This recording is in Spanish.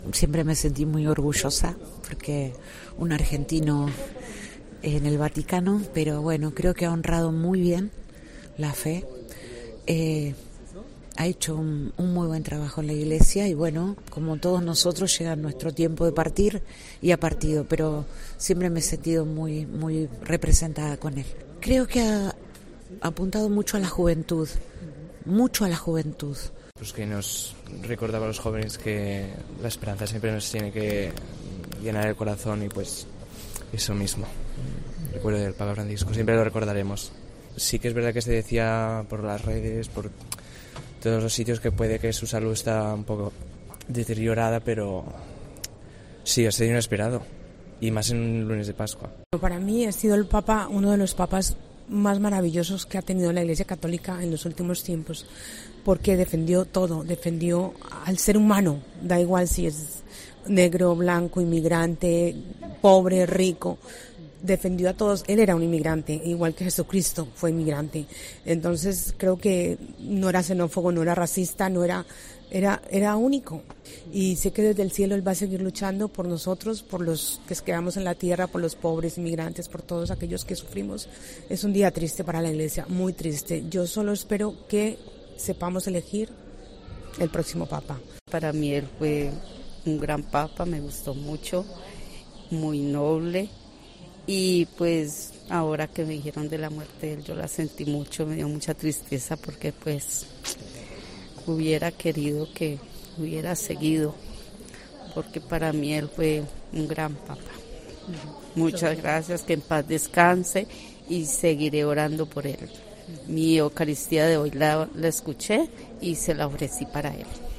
Siempre me sentí muy orgullosa porque un argentino en el Vaticano, pero bueno, creo que ha honrado muy bien la fe. Ha hecho un muy buen trabajo en la iglesia y bueno, como todos nosotros llega nuestro tiempo de partir y ha partido, pero siempre me he sentido muy, muy representada con él. Creo que ha apuntado mucho a la juventud, mucho a la juventud. Pues que nos recordaba a los jóvenes que la esperanza siempre nos tiene que llenar el corazón y pues eso mismo. Recuerdo del Papa Francisco, siempre lo recordaremos. Sí que es verdad que se decía por las redes, por todos los sitios, que puede que su salud está un poco deteriorada, pero sí, ha sido inesperado, y más en un lunes de Pascua. Para mí ha sido el Papa, uno de los papas más maravillosos que ha tenido la Iglesia Católica en los últimos tiempos, porque defendió todo, defendió al ser humano, da igual si es negro, blanco, inmigrante, pobre, rico, defendió a todos. Él era un inmigrante, igual que Jesucristo fue inmigrante. Entonces creo que no era xenófobo, no era racista, era único. Y sé que desde el cielo Él va a seguir luchando por nosotros, por los que quedamos en la tierra, por los pobres, inmigrantes, por todos aquellos que sufrimos. Es un día triste para la Iglesia, muy triste. Yo solo espero que sepamos elegir el próximo Papa. Para mí él fue un gran Papa, me gustó mucho, muy noble. Y pues ahora que me dijeron de la muerte de él, yo la sentí mucho, me dio mucha tristeza porque pues hubiera querido que hubiera seguido, porque para mí él fue un gran Papa. Muchas gracias, que en paz descanse y seguiré orando por él. Mi Eucaristía de hoy la escuché y se la ofrecí para él.